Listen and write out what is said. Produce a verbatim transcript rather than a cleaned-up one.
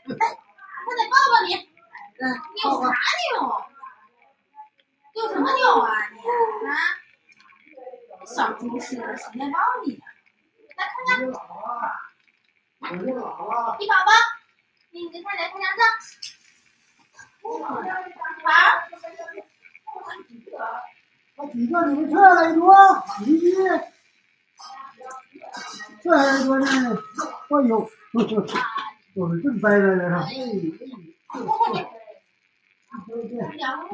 我得抱抱你。嗯，你有啥牛？有什么牛啊你啊？小猪似的，谁来抱你呢？来看看。你宝宝，你你快点快点上。宝。 我几个你们这来多，咦，这还多呢？哎呦，我是真掰掰的，哎哎，对对对。